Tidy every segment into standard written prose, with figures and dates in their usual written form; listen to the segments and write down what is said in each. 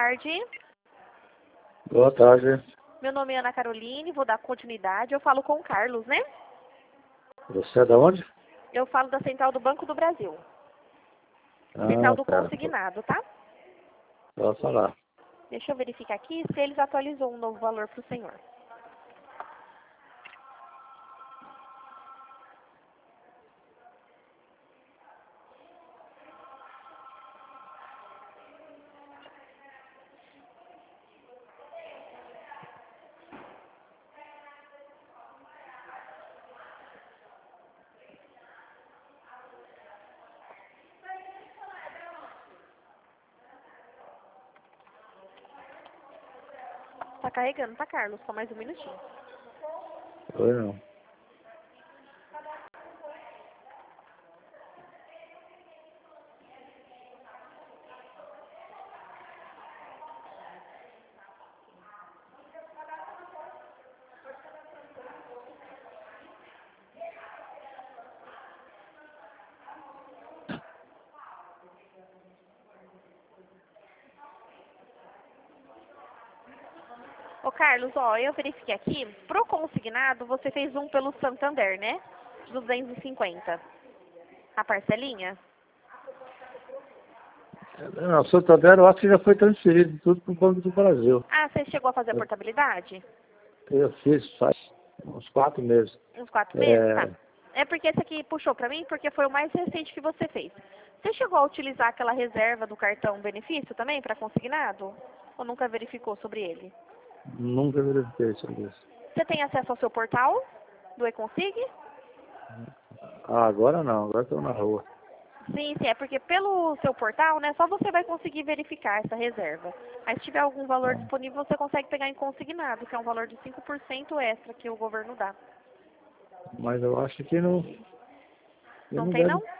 tarde. Boa tarde. Meu nome é Ana Caroline, vou dar continuidade. Eu falo com o Carlos, né? Você é da onde? Eu falo da Central do Banco do Brasil. Central do Tá. consignado, tá? Pode falar. Deixa eu verificar aqui se eles atualizou um novo valor para o senhor. Tá carregando, tá, Carlos? Só mais um minutinho. Oi, não. Ô, Carlos, ó, eu verifiquei aqui. Pro consignado, você fez um pelo Santander, né? 250. A parcelinha? Não, Santander eu acho que já foi transferido tudo para o Banco do Brasil. Ah, você chegou a fazer a portabilidade? Eu fiz faz uns 4 meses. Uns 4 meses? Tá. É porque esse aqui puxou pra mim, porque foi o mais recente que você fez. Você chegou a utilizar aquela reserva do cartão benefício também para consignado? Ou nunca verificou sobre ele? Nunca verifiquei sobre isso. Você tem acesso ao seu portal do eConsig? Ah, agora não, agora estou na rua. Sim, sim, é porque pelo seu portal, né, só você vai conseguir verificar essa reserva. Aí se tiver algum valor disponível, você consegue pegar em consignado, que é um valor de 5% extra que o governo dá. Mas eu acho que não. Não tem, não?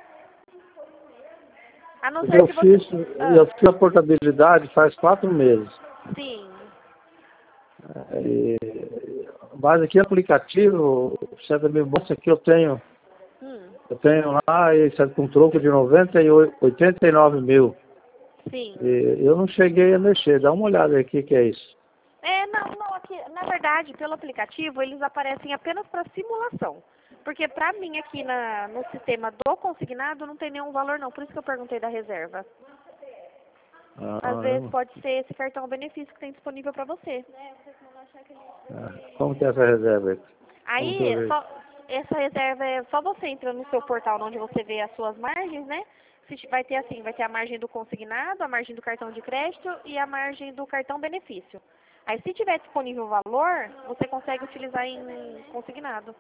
A não Porque ser que você... eu fiz a portabilidade faz 4 meses. Sim. Mas aqui aplicativo, você me mostra que eu tenho lá esse com troco de 89 mil. Sim. E eu não cheguei a mexer. Dá uma olhada aí, o que é isso? Não, aqui, na verdade, pelo aplicativo, eles aparecem apenas para simulação. Porque pra mim aqui no sistema do consignado não tem nenhum valor não, por isso que eu perguntei da reserva. Às vezes pode ser esse cartão benefício que tem disponível para você. Como que é essa reserva aí? Aí, essa reserva é só você entra no seu portal onde você vê as suas margens, né? Vai ter assim, vai ter a margem do consignado, a margem do cartão de crédito e a margem do cartão benefício. Aí se tiver disponível o valor, você consegue utilizar em consignado.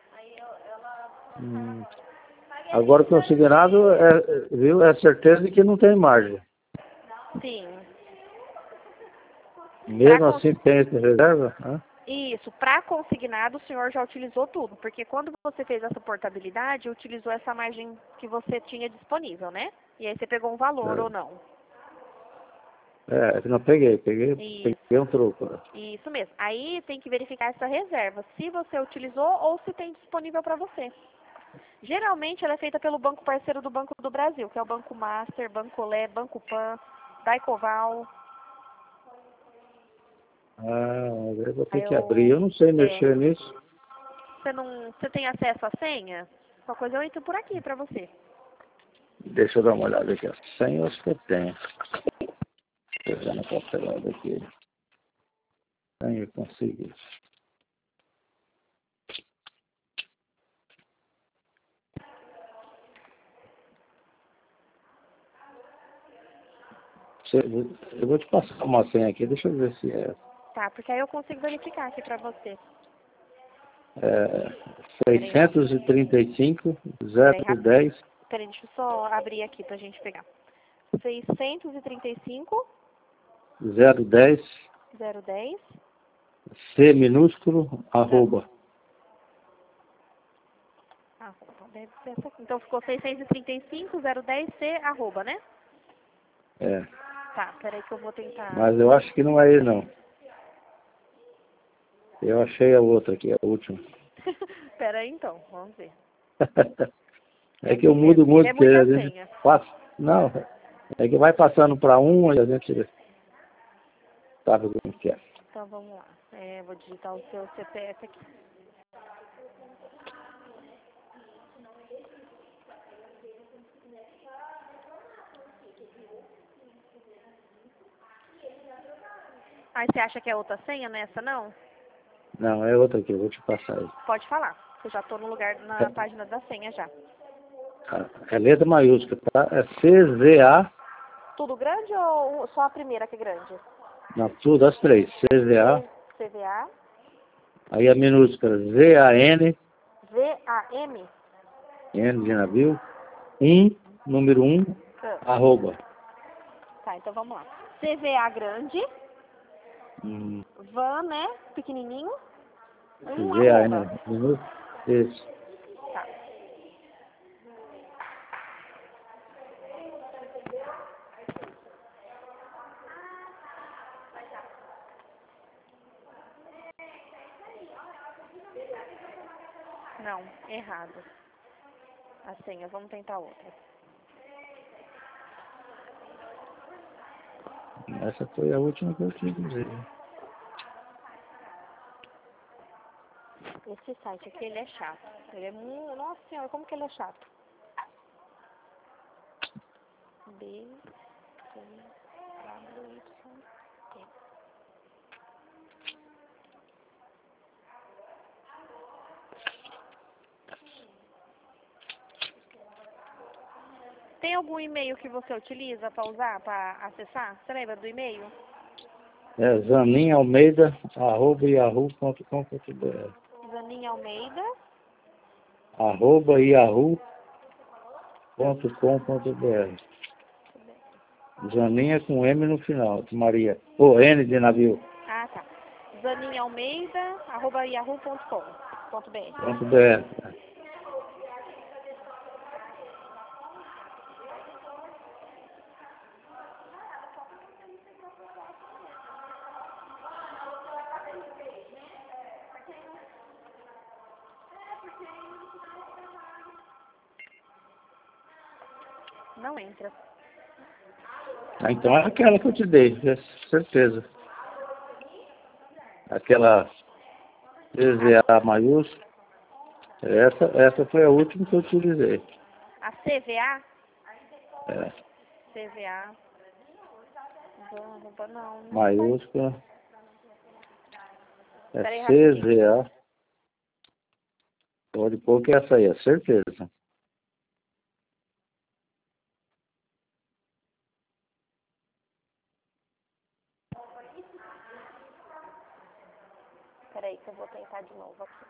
Agora o consignado viu, é certeza que não tem margem. Sim. Mesmo assim tem essa reserva? Isso, para consignado o senhor já utilizou tudo, porque quando você fez essa portabilidade, utilizou essa margem que você tinha disponível, né? E aí você pegou um valor ou não. Não peguei um troco. Isso mesmo. Aí tem que verificar essa reserva, se você utilizou ou se tem disponível para você. Geralmente ela é feita pelo banco parceiro do Banco do Brasil, que é o Banco Master, Banco Lé, Banco Pan, Daicoval. Mas eu vou ter que abrir. Eu não sei mexer nisso. Você tem acesso à senha? Qualquer coisa eu entro por aqui para você. Deixa eu dar uma olhada aqui. A senha eu acho que eu tenho. Pegando a papelada aqui. Senha, consigo. Eu vou te passar uma senha aqui, deixa eu ver se é. Tá, porque aí eu consigo verificar aqui pra você. 635 010. Peraí, deixa eu só abrir aqui pra gente pegar. 635 010 010 C minúsculo, arroba. Então ficou 635 010 C, arroba, né? Tá, peraí que eu vou tentar. Mas eu acho que não é ele, não. Eu achei a outra aqui, a última. Peraí então, vamos ver. É que eu mudo muito, porque a gente passa. Não, é que vai passando para um e a gente. sabe como que é. Então vamos lá. Vou digitar o seu CPF aqui. Aí você acha que é outra senha nessa, não? Não, é outra aqui, eu vou te passar aí. Pode falar. Eu já estou no lugar, na página da senha já. É letra maiúscula, tá? É CZA. Tudo grande ou só a primeira que é grande? Não, tudo, as três. CZA. CVA. Aí a minúscula ZAN. VAM. N de navio. Número 1, arroba. Tá, então vamos lá. CVA grande. Van, né? Pequenininho. ZAN, minúsculo. Isso. Tá. Não, errado. A senha, vamos tentar outra. Essa foi a última que eu te dizer. Esse site aqui, ele é chato. Ele é muito... Nossa senhora, como que ele é chato? B, C, W, Y, T. Tem algum e-mail que você utiliza para usar, para acessar? Você lembra do e-mail? É zaninalmeida@yahoo.com.br. Zaninha Almeida. @yahoo.com.br. Zaninha com M no final, de Maria. Ou N de navio. Ah, tá. zaninhalmeida@yahoo.com.br. .br. Não entra. Ah, então é aquela que eu te dei, é certeza. Aquela CZA maiúscula. Essa foi a última que eu utilizei. A CVA? É, CVA. Não maiúscula. É Peraí, rapidinho. CZA. Pode pôr que essa aí, é certeza. Peraí que eu vou tentar de novo aqui.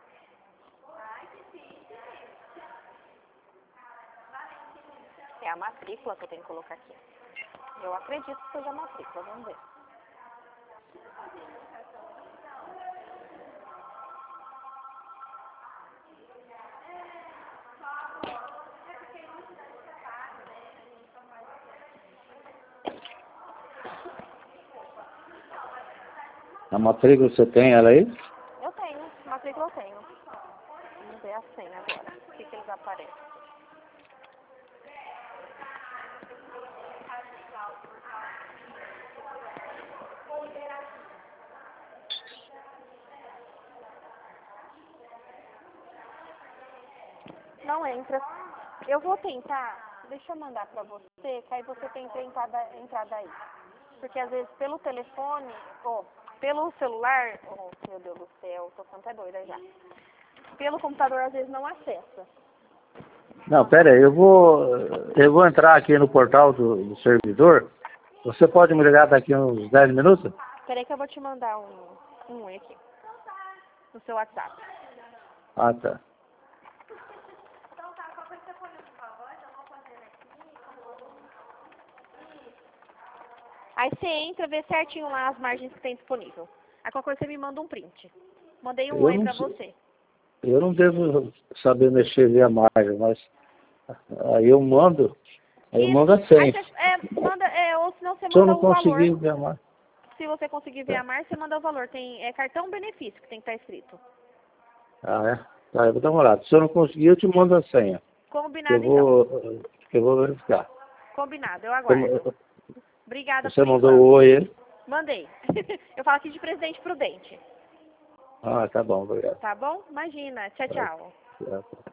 É a matrícula que eu tenho que colocar aqui. Eu acredito que seja a matrícula, vamos ver. A matrícula você tem ela aí? Eu tenho, matrícula eu tenho. Vamos ver a senha agora. O que eles aparecem? Não entra. Eu vou tentar, deixa eu mandar pra você, que aí você tenta entrar daí. Porque às vezes pelo telefone, ou pelo celular, meu Deus do céu, tô ficando até doida já. Pelo computador às vezes não acessa. Não, pera aí, eu vou entrar aqui no portal do servidor. Você pode me ligar daqui uns 10 minutos? Peraí que eu vou te mandar um aqui, no seu WhatsApp. Ah, tá. Aí você entra, vê certinho lá as margens que tem disponível. Aí qualquer coisa você me manda um print. Mandei um oi pra você. Eu não devo saber mexer via margem, mas aí eu mando a senha. Ou senão você Se eu manda não o valor. conseguir via margem. Se você conseguir ver a margem, você manda o valor. Tem cartão benefício que tem que estar escrito. Ah, é? Tá, eu vou dar uma olhada. Se eu não conseguir, eu te mando a senha. Combinado então. Que eu vou verificar. Combinado, eu aguardo. Obrigada Você por mandou enquanto. o oi, hein? Mandei. Eu falo aqui de Presidente Prudente. Ah, tá bom, obrigado. Tá bom? Imagina. Tchau, tchau. Tchau.